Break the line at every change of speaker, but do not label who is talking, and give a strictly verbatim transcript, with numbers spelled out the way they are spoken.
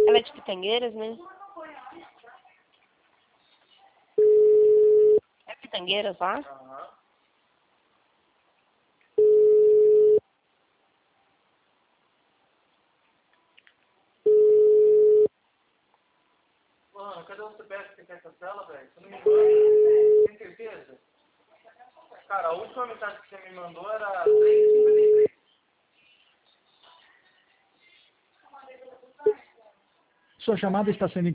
Ela é de Pitangueiras, né? É Pitangueiras lá?
Aham. Mano, cadê o C P F que tem essa tela, velho? Você não me mandou? Tem certeza? Cara, a última mensagem que você me mandou era três e cinquenta e três.
Sua chamada está sendo